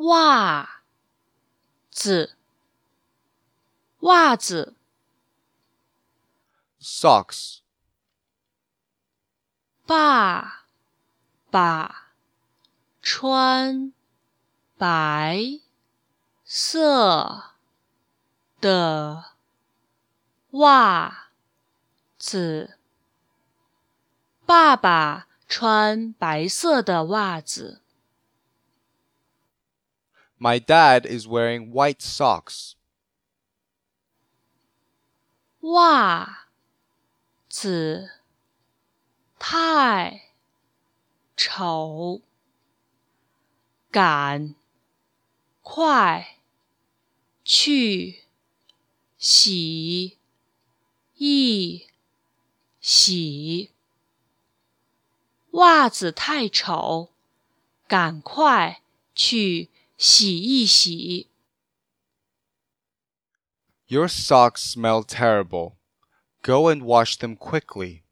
袜子，袜子。 Socks. 爸爸穿白色的袜子。爸爸穿白色的袜子。 My dad is wearing white socks. 袜子太丑，赶快去洗一洗。袜子太丑，赶快去洗一洗。 Your socks smell terrible. Go and wash them quickly.